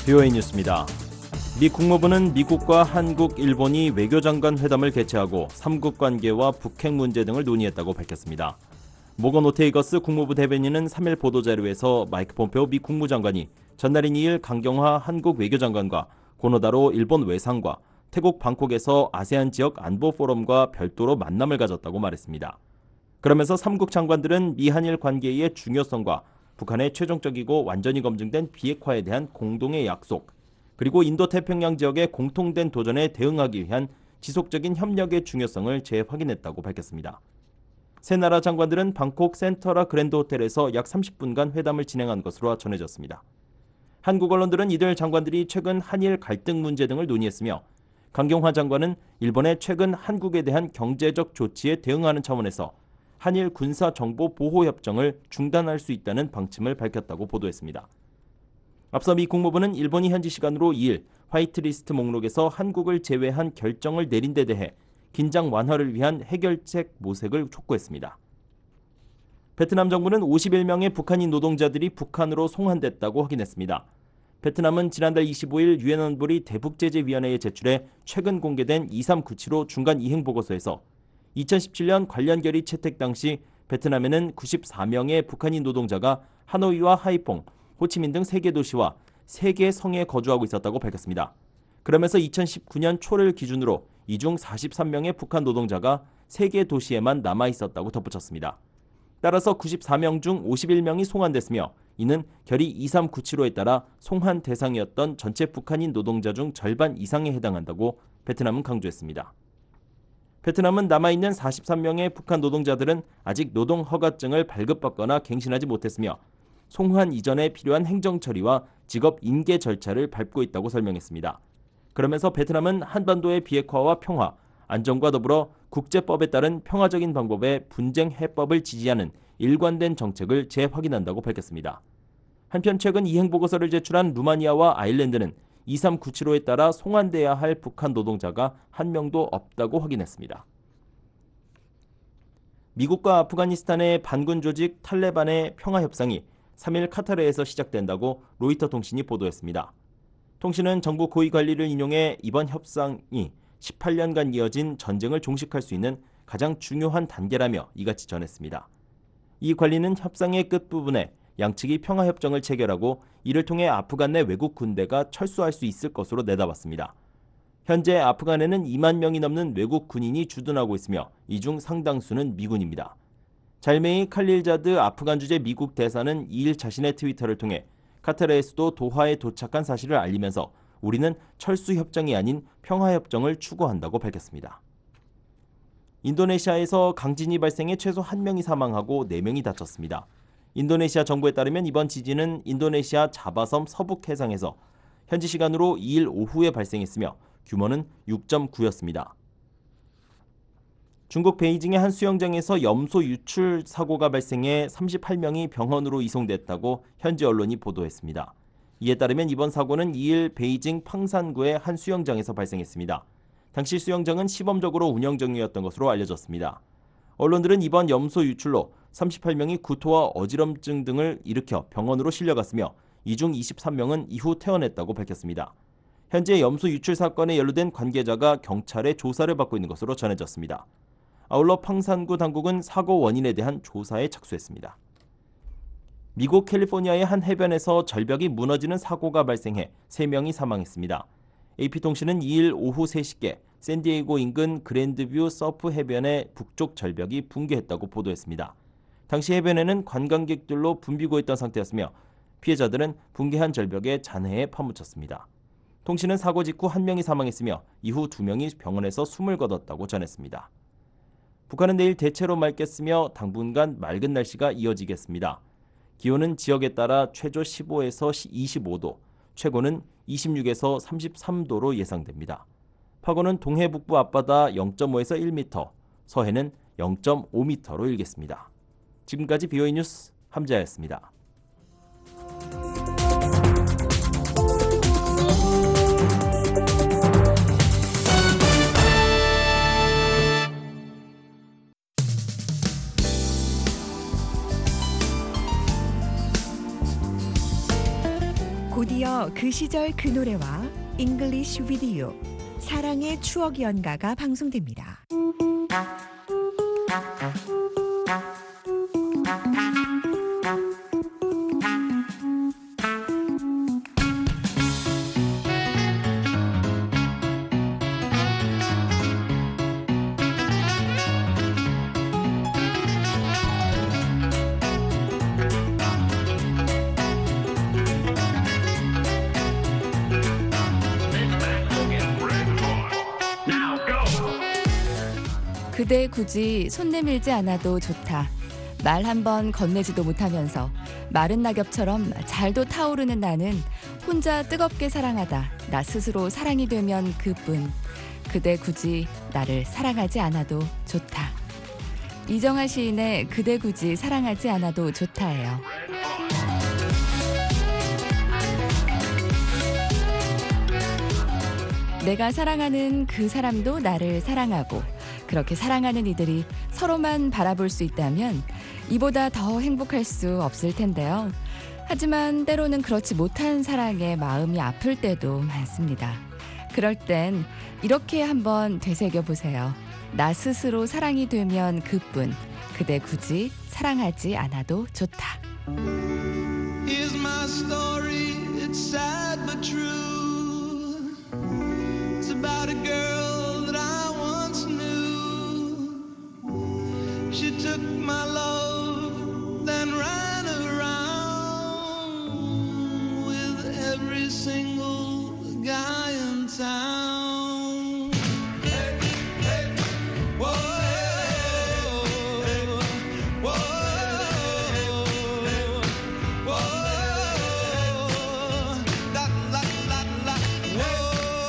BOA 뉴스입니다. 미 국무부는 미국과 한국, 일본이 외교장관 회담을 개최하고 삼국 관계와 북핵 문제 등을 논의했다고 밝혔습니다. 모건 오테이거스 국무부 대변인은 3일 보도자료에서 마이크 폼페오 미 국무장관이 전날인 2일 강경화 한국 외교장관과 고노다로 일본 외상과 태국 방콕에서 아세안 지역 안보 포럼과 별도로 만남을 가졌다고 말했습니다. 그러면서 삼국 장관들은 미한일 관계의 중요성과 북한의 최종적이고 완전히 검증된 비핵화에 대한 공동의 약속, 그리고 인도태평양 지역의 공통된 도전에 대응하기 위한 지속적인 협력의 중요성을 재확인했다고 밝혔습니다. 세 나라 장관들은 방콕 센터라 그랜드 호텔에서 약 30분간 회담을 진행한 것으로 전해졌습니다. 한국 언론들은 이들 장관들이 최근 한일 갈등 문제 등을 논의했으며 강경화 장관은 일본의 최근 한국에 대한 경제적 조치에 대응하는 차원에서 한일 군사정보보호협정을 중단할 수 있다는 방침을 밝혔다고 보도했습니다. 앞서 미 국무부는 일본이 현지 시간으로 2일 화이트리스트 목록에서 한국을 제외한 결정을 내린 데 대해 긴장 완화를 위한 해결책 모색을 촉구했습니다. 베트남 정부는 51명의 북한인 노동자들이 북한으로 송환됐다고 확인했습니다. 베트남은 지난달 25일 유엔 안보리 대북제재위원회에 제출해 최근 공개된 2397호 중간 이행보고서에서 2017년 관련 결의 채택 당시 베트남에는 94명의 북한인 노동자가 하노이와 하이퐁, 호치민 등 3개 도시와 3개 성에 거주하고 있었다고 밝혔습니다. 그러면서 2019년 초를 기준으로 이 중 43명의 북한 노동자가 3개 도시에만 남아 있었다고 덧붙였습니다. 따라서 94명 중 51명이 송환됐으며 이는 결의 2397호에 따라 송환 대상이었던 전체 북한인 노동자 중 절반 이상에 해당한다고 베트남은 강조했습니다. 베트남은 남아있는 43명의 북한 노동자들은 아직 노동 허가증을 발급받거나 갱신하지 못했으며 송환 이전에 필요한 행정 처리와 직업 인계 절차를 밟고 있다고 설명했습니다. 그러면서 베트남은 한반도의 비핵화와 평화, 안정과 더불어 국제법에 따른 평화적인 방법의 분쟁 해법을 지지하는 일관된 정책을 재확인한다고 밝혔습니다. 한편 최근 이행보고서를 제출한 루마니아와 아일랜드는 2397호에 따라 송환돼야 할 북한 노동자가 한 명도 없다고 확인했습니다. 미국과 아프가니스탄의 반군 조직 탈레반의 평화협상이 3일 카타르에서 시작된다고 로이터 통신이 보도했습니다. 통신은 정부 고위 관리를 인용해 이번 협상이 18년간 이어진 전쟁을 종식할 수 있는 가장 중요한 단계라며 이같이 전했습니다. 이 관리는 협상의 끝부분에 양측이 평화협정을 체결하고 이를 통해 아프간 내 외국 군대가 철수할 수 있을 것으로 내다봤습니다. 현재 아프간에는 2만 명이 넘는 외국 군인이 주둔하고 있으며 이 중 상당수는 미군입니다. 잘메이 칼릴자드 아프간 주재 미국 대사는 2일 자신의 트위터를 통해 카타르의 수도 도하에 도착한 사실을 알리면서 우리는 철수협정이 아닌 평화협정을 추구한다고 밝혔습니다. 인도네시아에서 강진이 발생해 최소 1명이 사망하고 4명이 다쳤습니다. 인도네시아 정부에 따르면 이번 지진은 인도네시아 자바섬 서북 해상에서 현지 시간으로 2일 오후에 발생했으며 규모는 6.9였습니다. 중국 베이징의 한 수영장에서 염소 유출 사고가 발생해 38명이 병원으로 이송됐다고 현지 언론이 보도했습니다. 이에 따르면 이번 사고는 2일 베이징 팡산구의 한 수영장에서 발생했습니다. 당시 수영장은 시범적으로 운영 중이었던 것으로 알려졌습니다. 언론들은 이번 염소 유출로 38명이 구토와 어지럼증 등을 일으켜 병원으로 실려갔으며 이 중 23명은 이후 퇴원했다고 밝혔습니다. 현재 염소 유출 사건에 연루된 관계자가 경찰의 조사를 받고 있는 것으로 전해졌습니다. 아울러 팡산구 당국은 사고 원인에 대한 조사에 착수했습니다. 미국 캘리포니아의 한 해변에서 절벽이 무너지는 사고가 발생해 3명이 사망했습니다. AP통신은 2일 오후 3시께 샌디에이고 인근 그랜드뷰 서프 해변의 북쪽 절벽이 붕괴했다고 보도했습니다. 당시 해변에는 관광객들로 붐비고 있던 상태였으며 피해자들은 붕괴한 절벽에 잔해에 파묻혔습니다. 통신은 사고 직후 1명이 사망했으며 이후 2명이 병원에서 숨을 거뒀다고 전했습니다. 북한은 내일 대체로 맑겠으며 당분간 맑은 날씨가 이어지겠습니다. 기온은 지역에 따라 최저 15에서 25도, 최고는 26에서 33도로 예상됩니다. 파고는 동해 북부 앞바다 0.5에서 1m, 서해는 0.5m로 일겠습니다. 지금까지 BOA 뉴스 함자였습니다. 미디어 그 시절 그 노래와 잉글리쉬 위디오 사랑의 추억 연가가 방송됩니다. 그대 굳이 손 내밀지 않아도 좋다. 말 한 번 건네지도 못하면서 마른 낙엽처럼 잘도 타오르는 나는 혼자 뜨겁게 사랑하다. 나 스스로 사랑이 되면 그뿐. 그대 굳이 나를 사랑하지 않아도 좋다. 이정아 시인의 그대 굳이 사랑하지 않아도 좋다예요. 내가 사랑하는 그 사람도 나를 사랑하고 그렇게 사랑하는 이들이 서로만 바라볼 수 있다면 이보다 더 행복할 수 없을 텐데요. 하지만 때로는 그렇지 못한 사랑에 마음이 아플 때도 많습니다. 그럴 땐 이렇게 한번 되새겨보세요. 나 스스로 사랑이 되면 그뿐. 그대 굳이 사랑하지 않아도 좋다. Here's my story, it's sad but true. It's about a girl that I once knew. She took my love, then ran around with every single guy in town. Hey, hey, whoa, whoa, whoa, la la la la, whoa.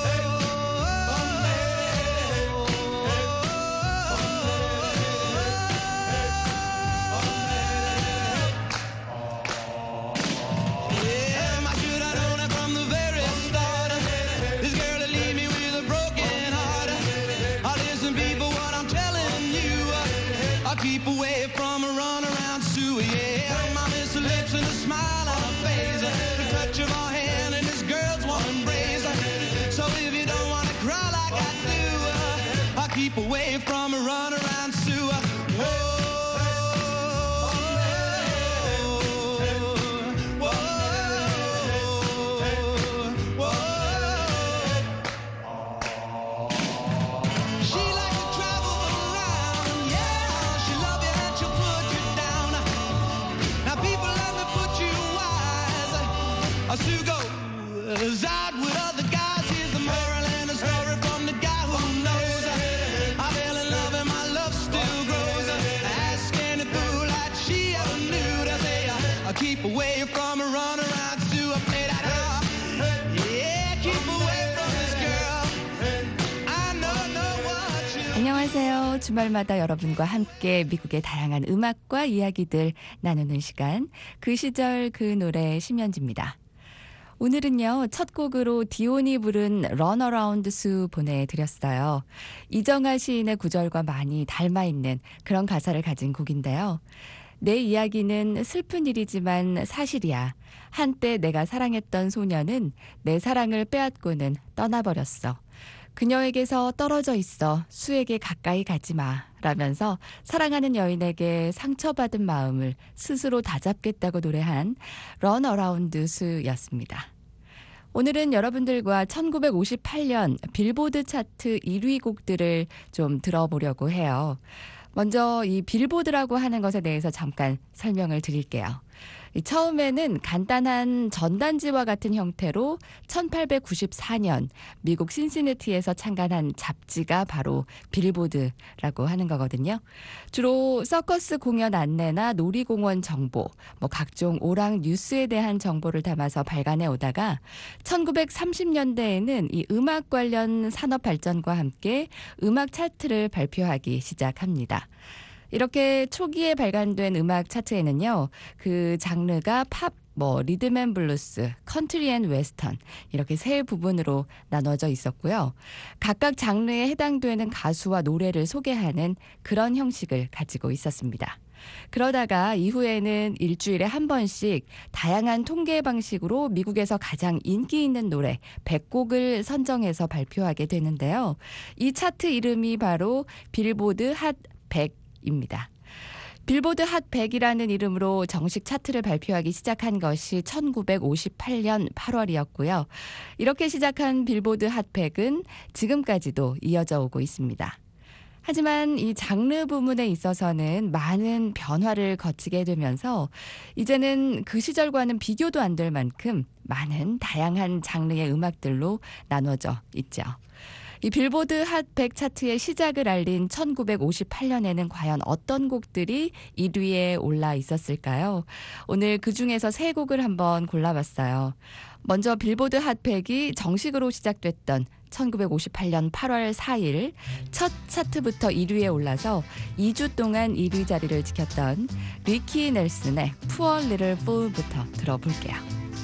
Keep away from a runaround Sue, yeah. My miss her lips and a smile on her face, the touch of her hand and this girl's warm embrace. So if you don't want to cry like I do, I'll keep away from a runaround Sue. Whoa. Sue goes out with other guys. Here's the moral and a story from the guy who knows. I fell in love and my love still grows. Ask any fool that she ever knew to say, keep away from a runaround Sue. I played that out. Yeah, keep away from this girl. I know what you. 안녕하세요. 주말마다 여러분과 함께 미국의 다양한 음악과 이야기들 나누는 시간. 그 시절 그 노래 심연지입니다. 오늘은요, 첫 곡으로 디온이 부른 Run Around Sue 보내드렸어요. 이정아 시인의 구절과 많이 닮아있는 그런 가사를 가진 곡인데요. 내 이야기는 슬픈 일이지만 사실이야. 한때 내가 사랑했던 소녀는 내 사랑을 빼앗고는 떠나버렸어. 그녀에게서 떨어져 있어. 수에게 가까이 가지 마. 라면서 사랑하는 여인에게 상처받은 마음을 스스로 다잡겠다고 노래한 Run Around Sue였습니다. 오늘은 여러분들과 1958년 빌보드 차트 1위 곡들을 좀 들어보려고 해요. 먼저 이 빌보드라고 하는 것에 대해서 잠깐 설명을 드릴게요. 처음에는 간단한 전단지와 같은 형태로 1894년 미국 신시내티에서 창간한 잡지가 바로 빌보드라고 하는 거거든요. 주로 서커스 공연 안내나 놀이공원 정보, 각종 오락 뉴스에 대한 정보를 담아서 발간해 오다가 1930년대에는 이 음악 관련 산업 발전과 함께 음악 차트를 발표하기 시작합니다. 이렇게 초기에 발간된 음악 차트에는요, 그 장르가 팝, 리듬앤블루스, 컨트리 앤 웨스턴 이렇게 세 부분으로 나눠져 있었고요. 각각 장르에 해당되는 가수와 노래를 소개하는 그런 형식을 가지고 있었습니다. 그러다가 이후에는 일주일에 한 번씩 다양한 통계 방식으로 미국에서 가장 인기 있는 노래 100곡을 선정해서 발표하게 되는데요. 이 차트 이름이 바로 빌보드 핫 100입니다. 빌보드 핫 100이라는 이름으로 정식 차트를 발표하기 시작한 것이 1958년 8월이었고요. 이렇게 시작한 빌보드 핫 100은 지금까지도 이어져 오고 있습니다. 하지만 이 장르 부문에 있어서는 많은 변화를 거치게 되면서 이제는 그 시절과는 비교도 안 될 만큼 많은 다양한 장르의 음악들로 나눠져 있죠. 이 빌보드 핫 100 차트의 시작을 알린 1958년에는 과연 어떤 곡들이 1위에 올라 있었을까요? 오늘 그중에서 3곡을 한번 골라봤어요. 먼저 빌보드 핫 100이 정식으로 시작됐던 1958년 8월 4일 첫 차트부터 1위에 올라서 2주 동안 1위 자리를 지켰던 리키 넬슨의 Poor Little Fool부터 들어볼게요.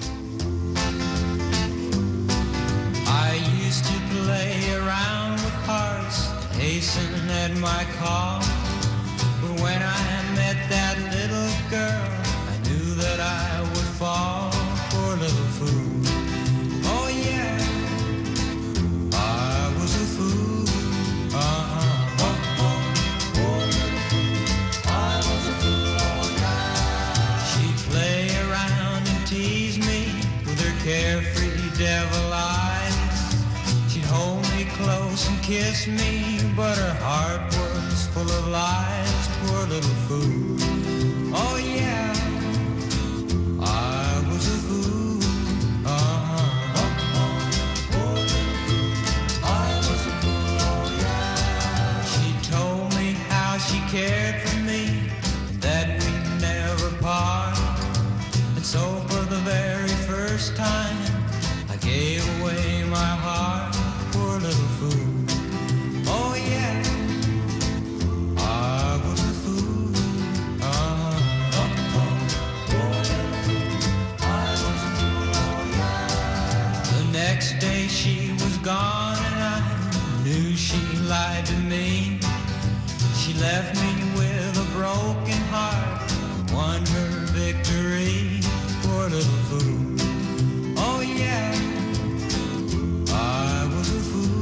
I used to play around with hearts, hasten at my call. But when I met that little girl, I knew that I would fall. Poor little fool. Oh yeah, I was a fool. Poor little fool. I was a fool. Oh yeah. She'd play around and tease me with her carefree devil eyes. Hold me close and kiss me, but her heart was full of lies. Poor little fool. Oh yeah, I was a fool. Poor little fool. I was a fool. Oh yeah. She told me how she cared for me, that we'd never part. And so for the very first time, I gave away my heart. Little fool. Oh yeah, I was a fool. I was a fool. Oh yeah. The next day she was gone and I knew she lied to me. She left me with a broken heart, won her victory. Poor little fool. Oh yeah, I was a fool.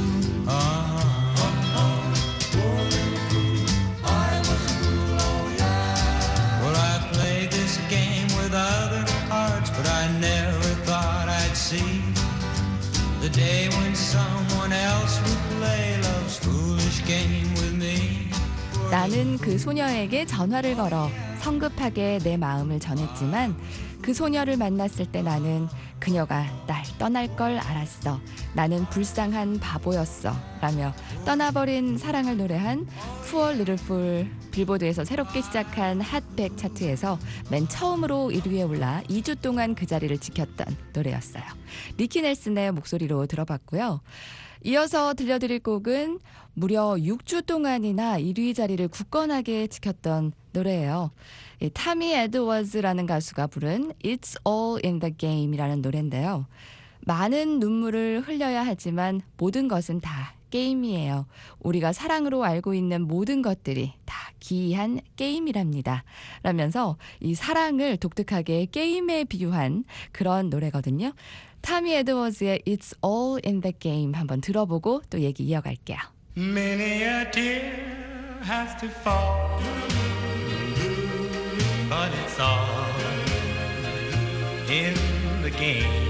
Well, I played this game with other hearts, but I never thought I'd see the day when someone else would play love's foolish game with me. 나는 그 소녀에게 전화를 걸어 성급하게 내 마음을 전했지만 그 소녀를 만났을 때 나는 그녀가 날 떠날 걸 알았어. 나는 불쌍한 바보였어. 라며 떠나버린 사랑을 노래한 Poor Little Fool, 빌보드에서 새롭게 시작한 핫 100 차트에서 맨 처음으로 1위에 올라 2주 동안 그 자리를 지켰던 노래였어요. 리키 넬슨의 목소리로 들어봤고요. 이어서 들려드릴 곡은 무려 6주 동안이나 1위 자리를 굳건하게 지켰던 노래예요. 타미 에드워즈라는 가수가 부른 It's All in the Game이라는 노래인데요. 많은 눈물을 흘려야 하지만 모든 것은 다 게임이에요. 우리가 사랑으로 알고 있는 모든 것들이 다 기이한 게임이랍니다. 라면서 이 사랑을 독특하게 게임에 비유한 그런 노래거든요. 타미 에드워즈의 It's All in the Game 한번 들어보고 또 얘기 이어갈게요. Many a tear has to fall, but it's all in the game.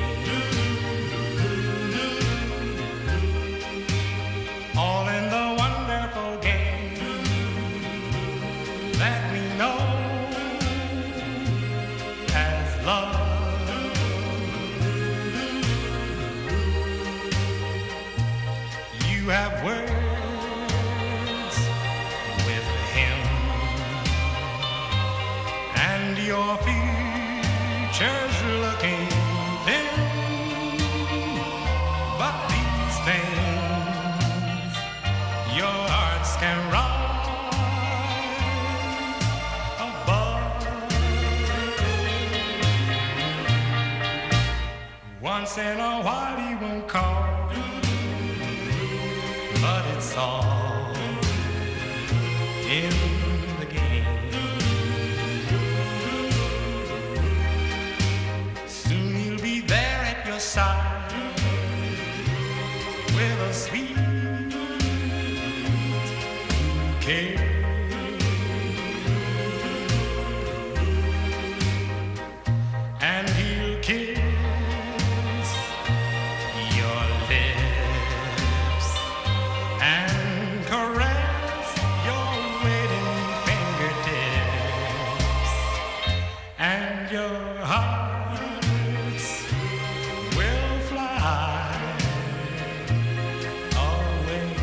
All in the wonderful game that we know as love. You have words with him, and your future's looking dim. But these things your hearts can rise above. Once in a while he won't call, but it's all in the game. side with a sweet bouquet. And he'll kiss your lips and caress your waiting fingertips, and your hearts will fly away.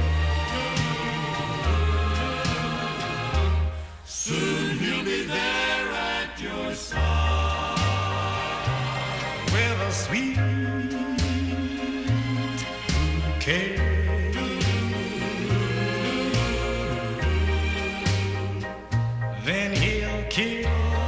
Soon he'll be there at your side with a sweet bouquet. Then he'll kiss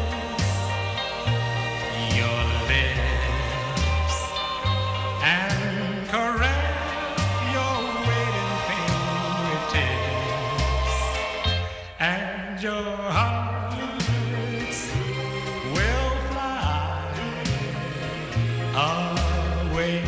your lips and caress your waiting fingertips, and your hearts will fly away.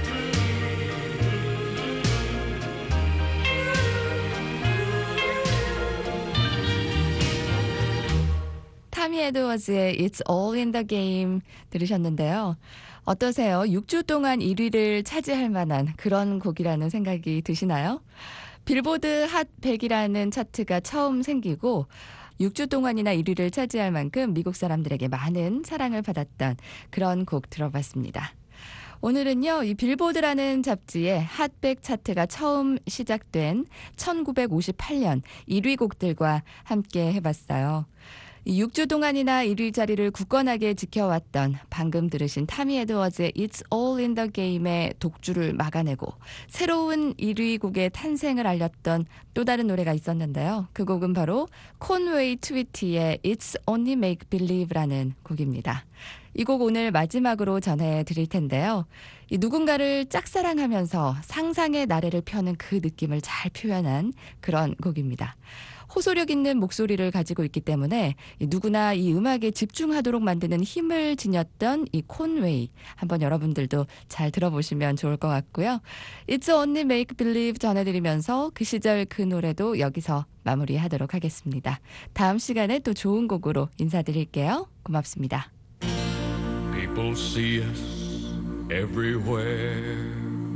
타미 에드워즈의 It's All in the Game 들으셨는데요. 어떠세요? 6주 동안 1위를 차지할 만한 그런 곡이라는 생각이 드시나요? 빌보드 핫 100이라는 차트가 처음 생기고 6주 동안이나 1위를 차지할 만큼 미국 사람들에게 많은 사랑을 받았던 그런 곡 들어봤습니다. 오늘은요, 이 빌보드라는 잡지의 핫100 차트가 처음 시작된 1958년 1위 곡들과 함께 해봤어요. 6주 동안이나 1위 자리를 굳건하게 지켜왔던 방금 들으신 타미 에드워즈의 It's All in the Game의 독주를 막아내고 새로운 1위 곡의 탄생을 알렸던 또 다른 노래가 있었는데요. 그 곡은 바로 콘웨이 트위티의 It's Only Make Believe라는 곡입니다. 이 곡 오늘 마지막으로 전해드릴 텐데요. 이 누군가를 짝사랑하면서 상상의 나래를 펴는 그 느낌을 잘 표현한 그런 곡입니다. 호소력 있는 목소리를 가지고 있기 때문에 누구나 이 음악에 집중하도록 만드는 힘을 지녔던 이 콘웨이, 한번 여러분들도 잘 들어보시면 좋을 것 같고요. It's Only Make Believe 전해드리면서 그 시절 그 노래도 여기서 마무리하도록 하겠습니다. 다음 시간에 또 좋은 곡으로 인사드릴게요. 고맙습니다. People see us everywhere.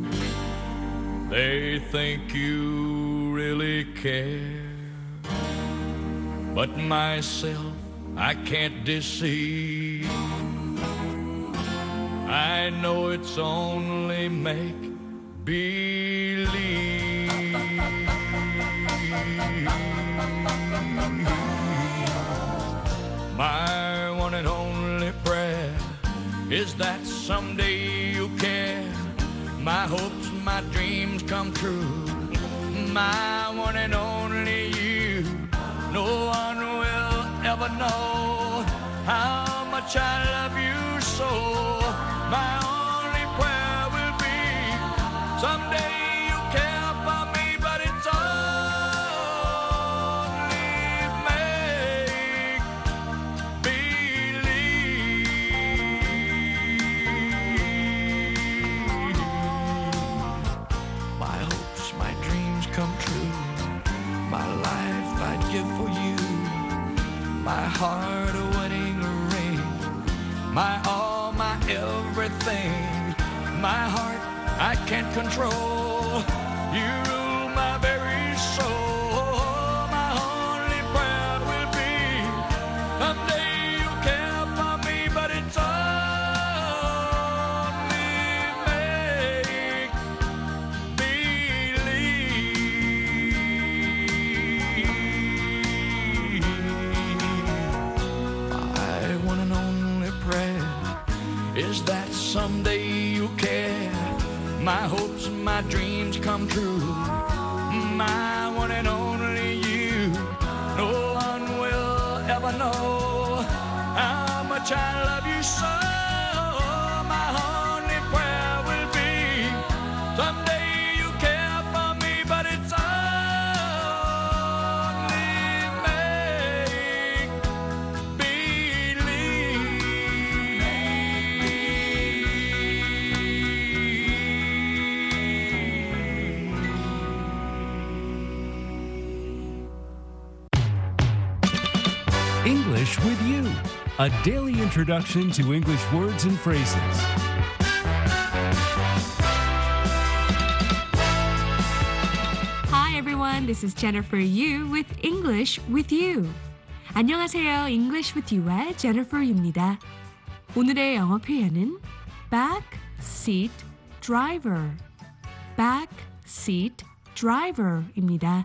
They think you really care. But myself, I can't deceive. I know it's only make believe. My one and only prayer is that someday you'll care. My hopes, my dreams come true. My one and only you. No one will ever know how much I love you so. My only prayer will be someday you'll care for me, but it's only make believe. My hopes, my dreams come true. My life I'd give for you. My heart a wedding ring. My all, my everything. My heart I can't control. You rule my very soul. My only prayer will be someday you'll care for me, but it's only make is that someday you'll care. My hopes and my dreams come true. My one and only you. No one will ever know how much I love you so. My only prayer will be someday you'll care for me, but it's only make believe. You, a daily introduction to English words and phrases. Hi everyone, this is Jennifer Yu with English with You. 안녕하세요, English with You의 Jennifer Yu입니다. 오늘의 영어 표현은 back seat driver, back seat driver입니다.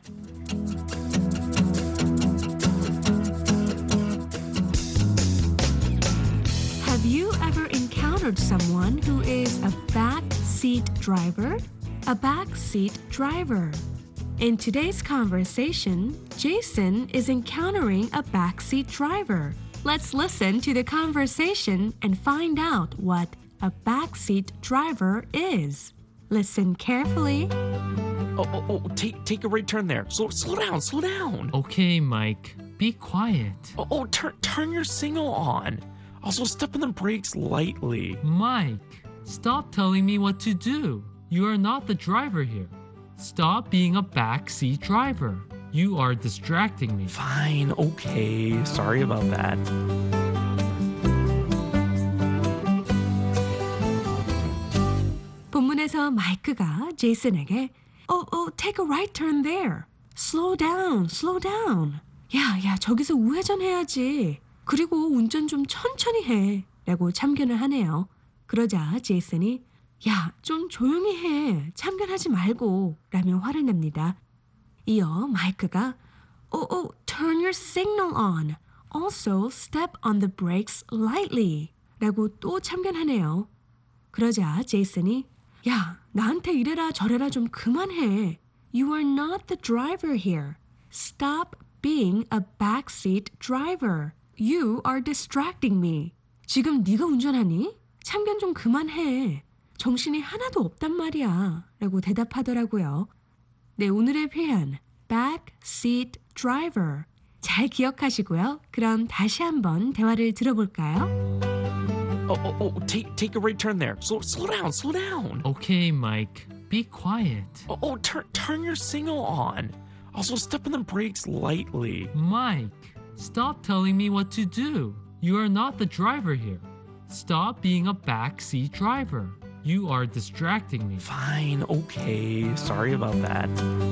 Have you ever encountered someone who is a back seat driver? A back seat driver. In today's conversation, Jason is encountering a backseat driver. Let's listen to the conversation and find out what a backseat driver is. Listen carefully. Take a right turn there. Slow down. Okay, Mike, be quiet. Turn your signal on. Also, step on the brakes lightly. Mike, stop telling me what to do. You are not the driver here. Stop being a backseat driver. You are distracting me. Fine, okay. Sorry about that. 본문에서 마이크가 제이슨에게 take a right turn there. Slow down. 야, 저기서 우회전해야지. 그리고 운전 좀 천천히 해. 라고 참견을 하네요. 그러자 제이슨이 야, 좀 조용히 해. 참견하지 말고. 라며 화를 냅니다. 이어 마이크가 turn your signal on. Also step on the brakes lightly. 라고 또 참견하네요. 그러자 제이슨이 야, 나한테 이래라 저래라 좀 그만해. You are not the driver here. Stop being a backseat driver. You are distracting me. 지금 네가 운전하니? 참견 좀 그만해. 정신이 하나도 없단 말이야. 라고 대답하더라고요. 네, 오늘의 표현 backseat driver. 잘 기억하시고요. 그럼 다시 한번 대화를 들어볼까요? Take a right turn there. Slow down. Okay, Mike, be quiet. Turn your signal on. Also, step on the brakes lightly. Mike, stop telling me what to do. You are not the driver here. Stop being a backseat driver. You are distracting me. Fine, okay. Sorry about that.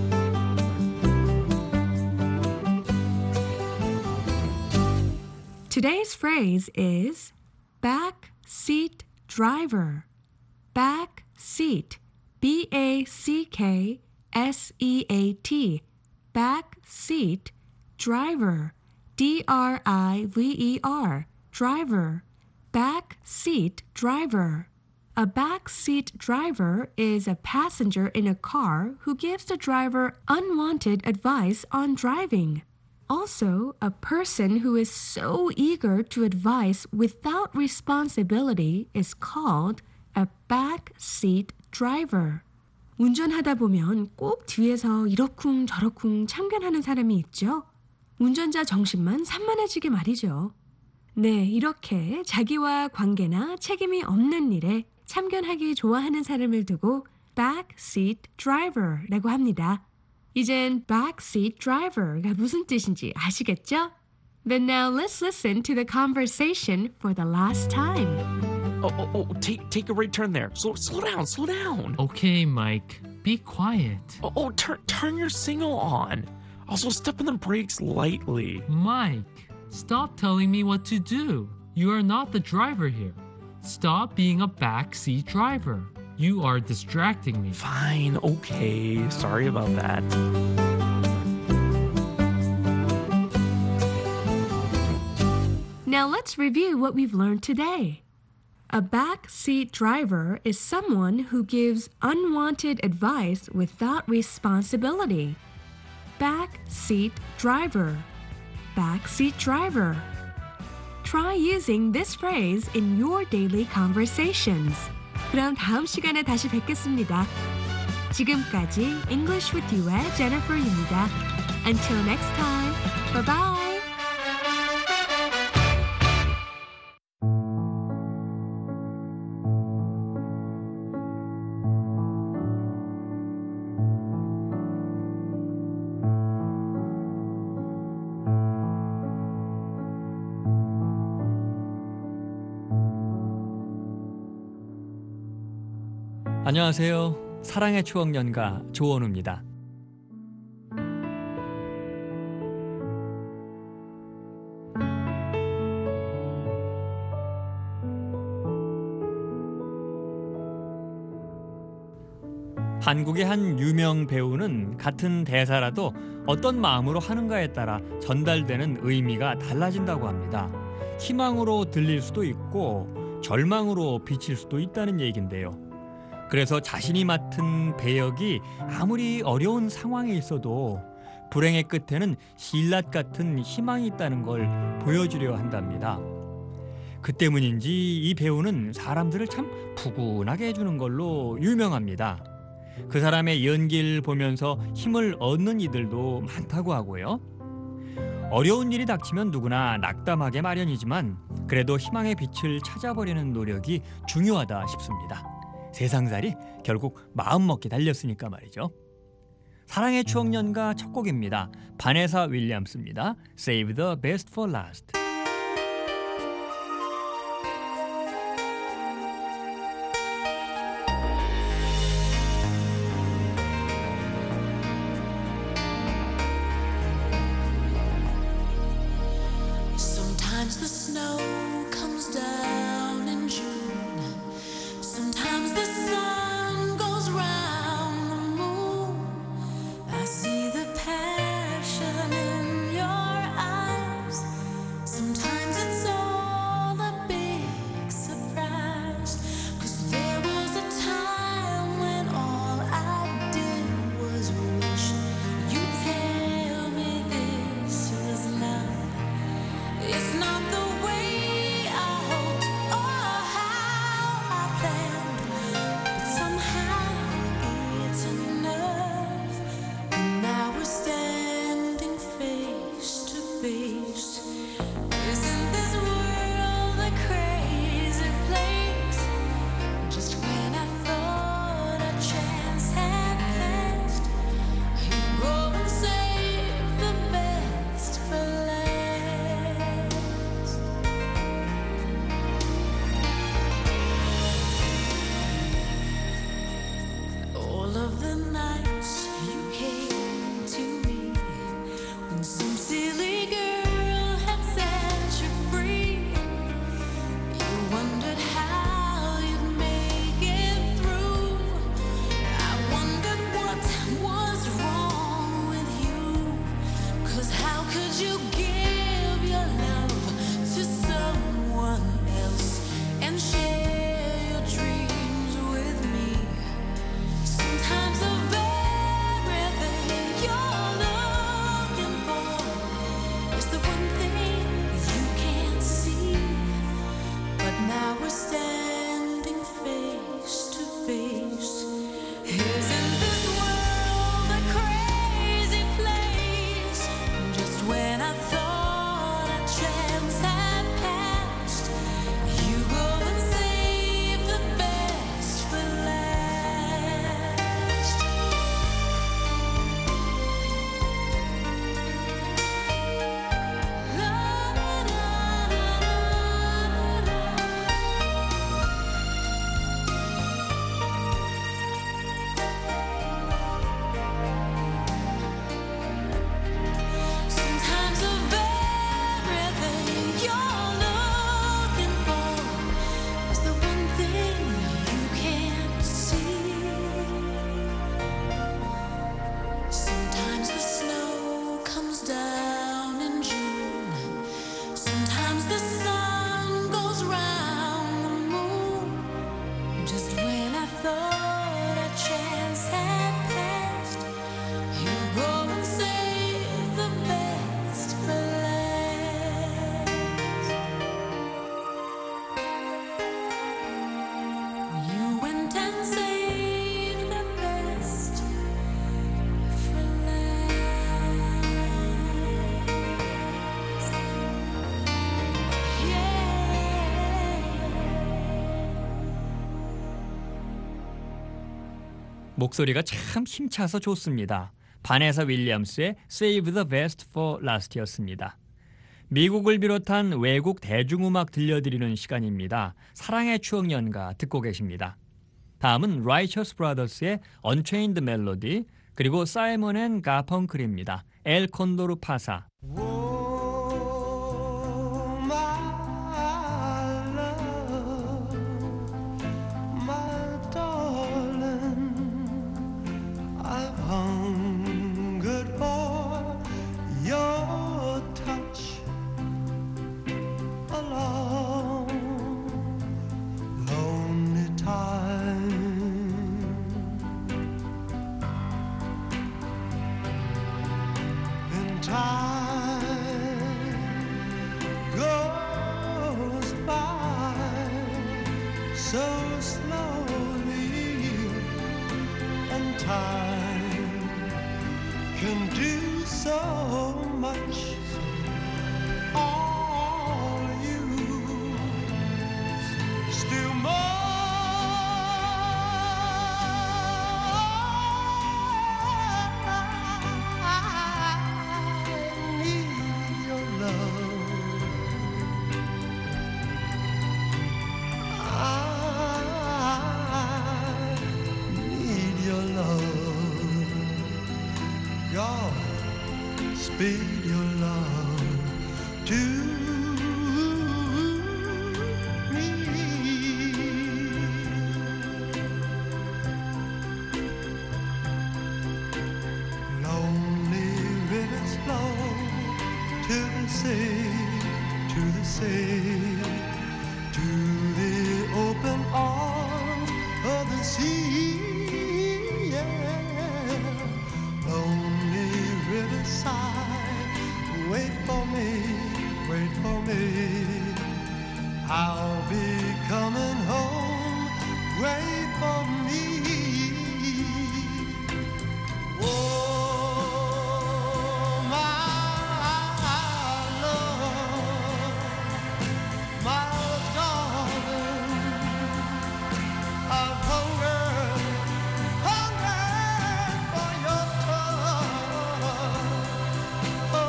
Today's phrase is back seat driver. Back seat. B-A-C-K-S-E-A-T. Back seat driver. D-R-I-V-E-R. Driver. Back seat driver. A backseat driver is a passenger in a car who gives the driver unwanted advice on driving. Also, a person who is so eager to advise without responsibility is called a backseat driver. 운전하다 보면 꼭 뒤에서 이러쿵 저러쿵 참견하는 사람이 있죠. 운전자 정신만 산만해지게 말이죠. 네, 이렇게 자기와 관계나 책임이 없는 일에 참견하기 좋아하는 사람을 두고 backseat driver라고 합니다. 이젠 backseat driver가 무슨 뜻인지 아시겠죠? But now let's listen to the conversation for the last time. Take a right turn there. Slow down. Okay, Mike, be quiet. Turn your signal on. Also, step on the brakes lightly. Mike, stop telling me what to do. You are not the driver here. Stop being a backseat driver. You are distracting me. Fine, okay. Sorry about that. Now let's review what we've learned today. A backseat driver is someone who gives unwanted advice without responsibility. Backseat driver. Backseat driver. Try using this phrase in your daily conversations. 그럼 다음 시간에 다시 뵙겠습니다. 지금까지 English with You의 Jennifer입니다. Until next time, bye-bye. 안녕하세요. 사랑의 추억 연가 조원우입니다. 한국의 한 유명 배우는 같은 대사라도 어떤 마음으로 하는가에 따라 전달되는 의미가 달라진다고 합니다. 희망으로 들릴 수도 있고 절망으로 비칠 수도 있다는 얘기인데요. 그래서 자신이 맡은 배역이 아무리 어려운 상황에 있어도 불행의 끝에는 신라 같은 희망이 있다는 걸 보여주려 한답니다. 그 때문인지 이 배우는 사람들을 참 푸근하게 해주는 걸로 유명합니다. 그 사람의 연기를 보면서 힘을 얻는 이들도 많다고 하고요. 어려운 일이 닥치면 누구나 낙담하게 마련이지만 그래도 희망의 빛을 찾아보려는 노력이 중요하다 싶습니다. 세상살이 결국 마음먹기 달렸으니까 말이죠. 사랑의 추억 연가 첫 곡입니다. 바네사 윌리엄스입니다. Save the best for last. Sometimes the snow comes down in June. Sometimes the sun goes round the moon. I see the passion in your eyes. Sometimes it's all a big surprise. 'Cause there was a time when all I did was wish you'd tell me this is love. It's not the way I hoped or how I planned, but somehow it's enough. And now we're standing face to face. Isn't this world a crazy place? Just when I thought a chance had passed, you go and save the best for last. All of the nights you came to me when some silly girl had set you free. You wondered how you'd make it through. I wondered what was wrong with you. 'Cause how could you give your love to someone else and share your dreams with me? Sometimes the very thing you're looking for is the one thing you can't see. But now we're standing face to face. Isn't this world a crazy place? Just when I thought a chance had passed, you go and save the best for last. La, la, la, la, la. Sometimes the very thing you're looking for is the one thing you can't see. Sometimes the snow comes down in June. Sometimes the sun goes round the moon. Just when I thought a chance had passed, you go and save the best for last. You went and saved the best for last. Yeah. 목소리가 참 힘차서 좋습니다. 바네사 윌리엄스의 Save the Best for Last였습니다. 미국을 비롯한 외국 대중음악 들려드리는 시간입니다. 사랑의 추억 연가 듣고 계십니다. 다음은 Righteous Brothers의 Unchained Melody, 그리고 사이먼 앤 가펑클입니다. 엘 콘도르 파사. Oh, my love, my darling, I've hungered for your touch a long, lonely time. And time goes by so slowly, and time can do so much. All you still more. Speed your love to me. Lonely rivers flow to the sea, to the sea, to the open arms of the sea. Yeah. Lonely riverside, wait for me, wait for me. I'll be coming home, wait for me. Oh, my love, my darling, I've hungered for your touch. Oh,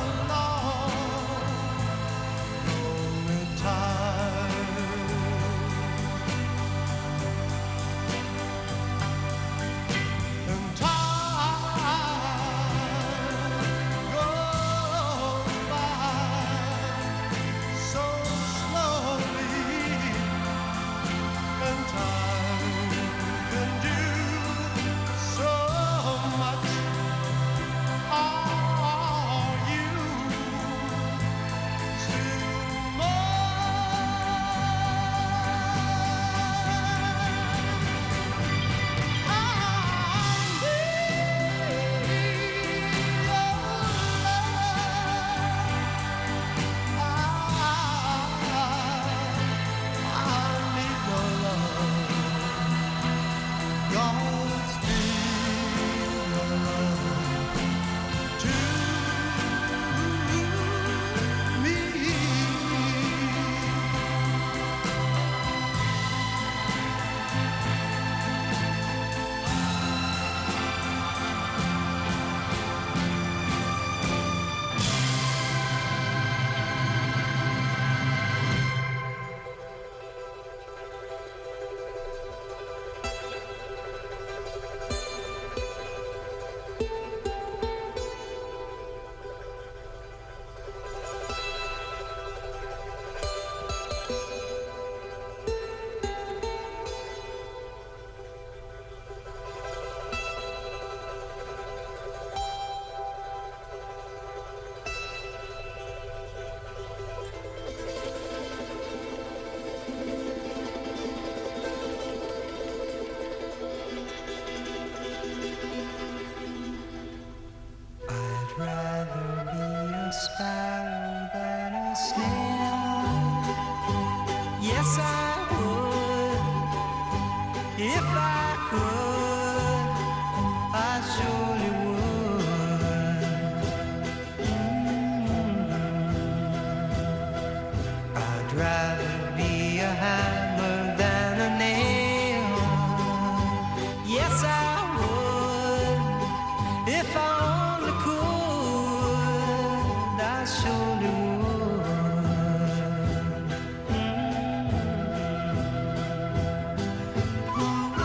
Lord, lonely time. And time goes by so slowly, and time can do so much. Are you still sparrow than a snail. Yes, I would. If I could, I surely would. I'd rather be a hammer than a nail. Yes, I would. If I only could, I surely would. Ooh.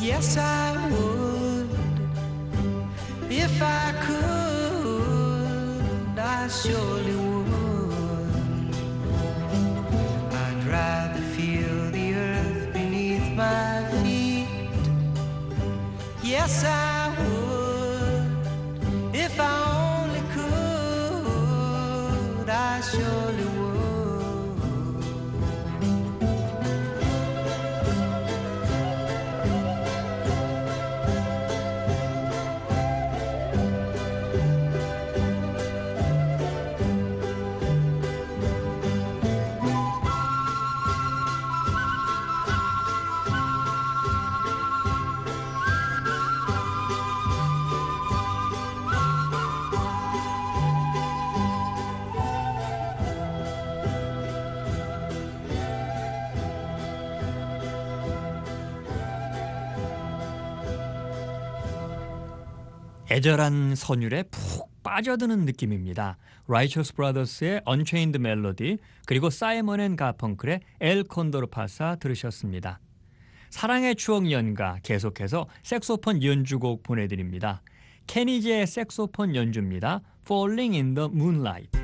Yes, I would. If I could, I surely would. I'd rather feel the earth beneath my feet. Yes, I would. If I only could, I surely would. 애절한 선율에 푹 빠져드는 느낌입니다. 라이처스 브라더스의 언체인드 멜로디 그리고 사이먼 앤 가펑클의 엘 콘도르 파사 들으셨습니다. 사랑의 추억 연가 계속해서 색소폰 연주곡 보내드립니다. 케니지의 색소폰 연주입니다. Falling in the Moonlight.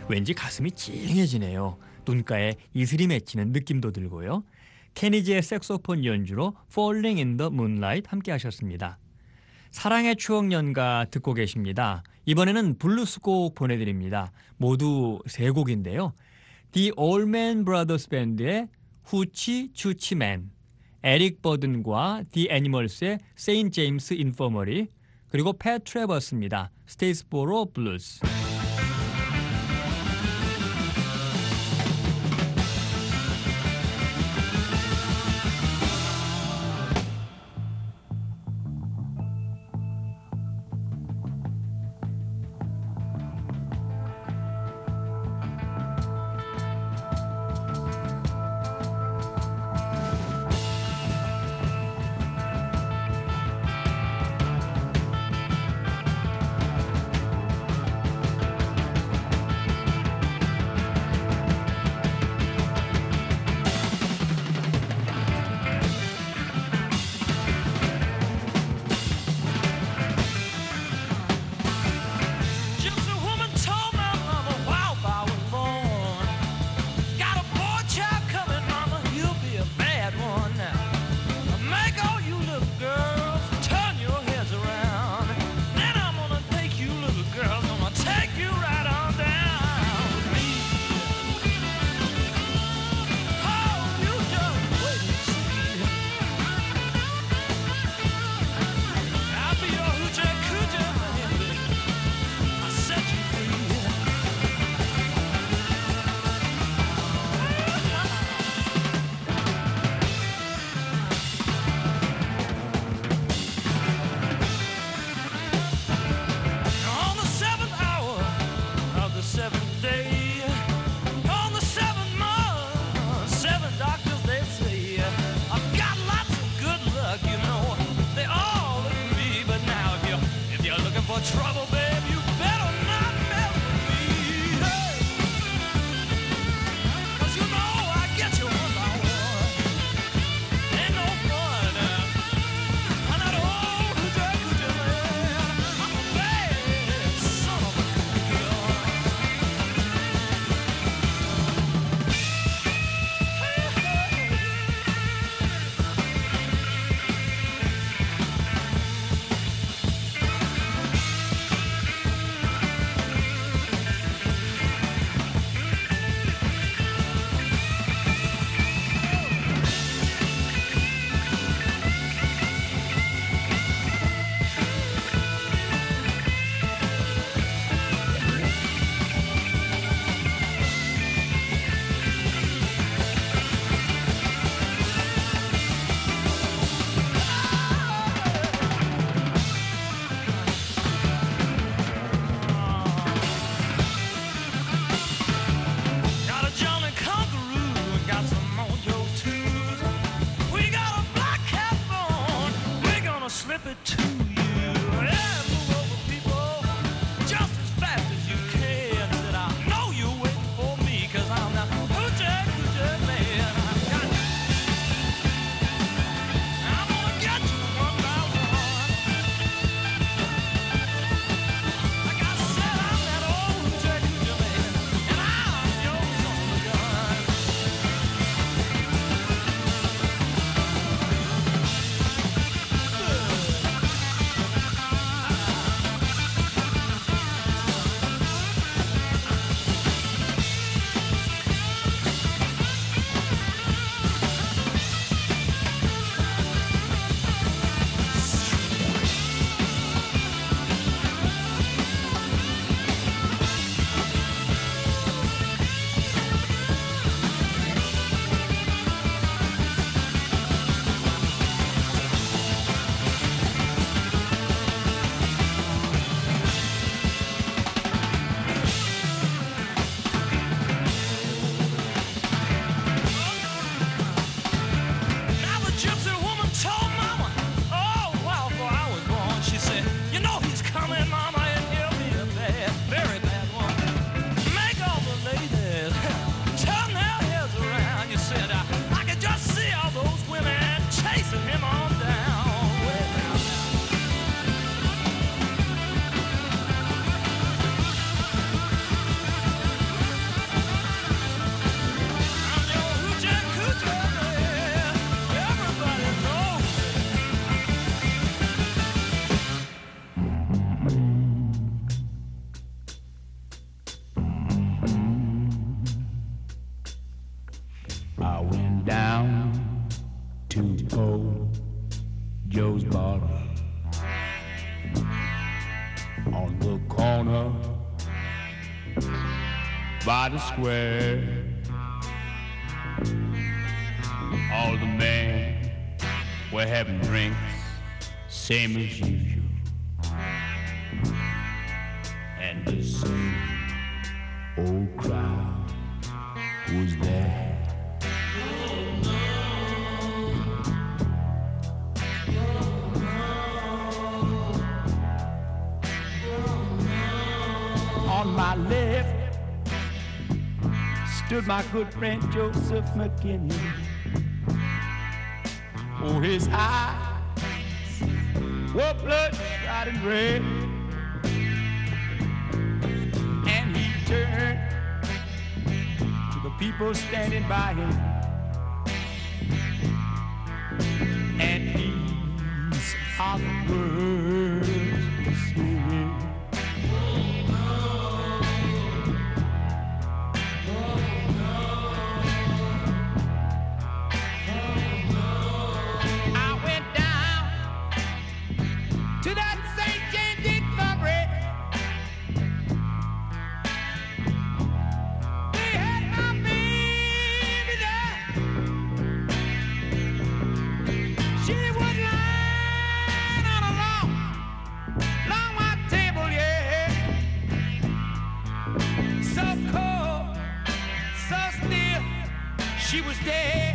왠지 가슴이 찡해지네요. 눈가에 이슬이 맺히는 느낌도 들고요. 케니지의 색소폰 연주로 Falling in the Moonlight 함께 하셨습니다. 사랑의 추억 연가 듣고 계십니다. 이번에는 블루스 곡 보내드립니다. 모두 세 곡인데요. The Allman Brothers Band의 후치 추치맨, 에릭 버든과 The Animals의 St. James Infirmary, 그리고 팻 트래버스입니다. Statesboro Blues. Joe's bar on the corner by the square. All the men were having drinks, same as usual, and the same old crowd was there. On my left stood my good friend Joseph McKinney. Oh, his eyes were bloodshot and red, and he turned to the people standing by him, and these are the words he said. She was dead.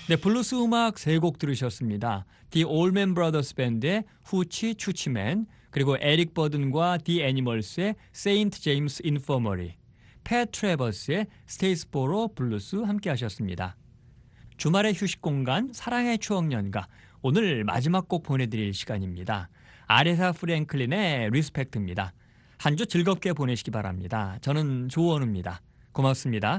네, 블루스 음악 세 곡 들으셨습니다. The Allman Brothers 밴드의 후치 추치맨, 그리고 에릭 버든과 The Animals의 Saint James Infirmary, 팻 트래버스의 스테이스보로 블루스 함께 하셨습니다. 주말의 휴식 공간 사랑의 추억 연가, 오늘 마지막 곡 보내드릴 시간입니다. 아레사 프랭클린의 리스펙트입니다. 한 주 즐겁게 보내시기 바랍니다. 저는 조원우입니다. 고맙습니다.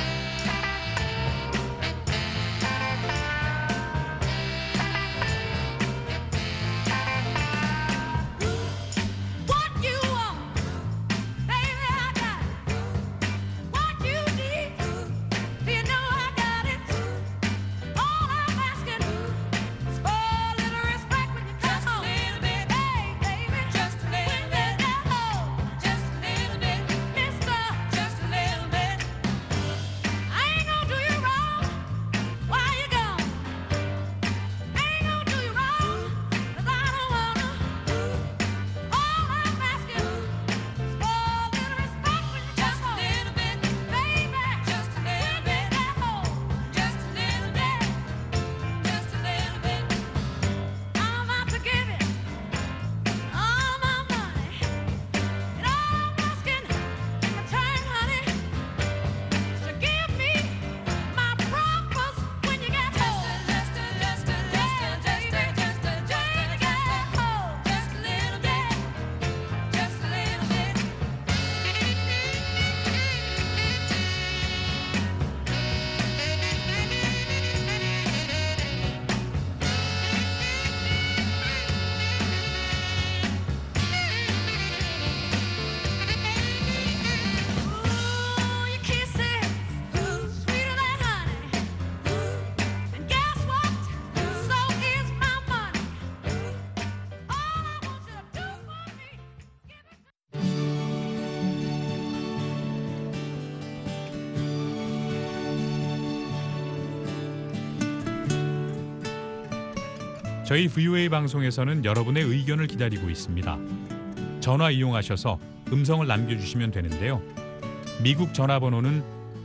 저희 VOA 방송에서는 여러분의 의견을 기다리고 있습니다. 전화 이용하셔서 음성을 남겨주시면 되는데요. 미국 전화번호는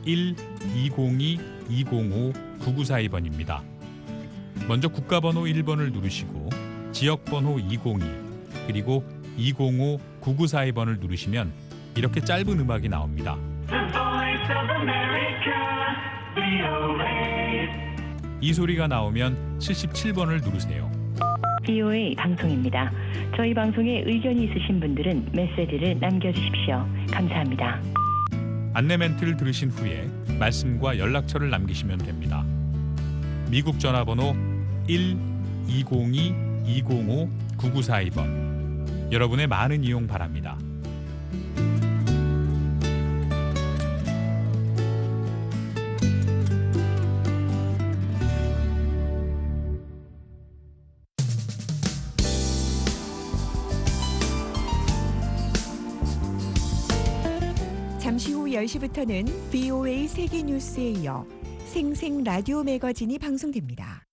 1-202-205-9942번입니다. 먼저 국가번호 1번을 누르시고 지역번호 202 그리고 205-9942번을 누르시면 이렇게 짧은 음악이 나옵니다. 이 소리가 나오면 77번을 누르세요. VOA 방송입니다. 저희 방송에 의견이 있으신 분들은 메시지를 남겨주십시오. 감사합니다. 안내 멘트를 들으신 후에 말씀과 연락처를 남기시면 됩니다. 미국 전화번호 1-202-205-9942번. 여러분의 많은 이용 바랍니다. 잠시 후 10시부터는 VOA 세계뉴스에 이어 생생 라디오 매거진이 방송됩니다.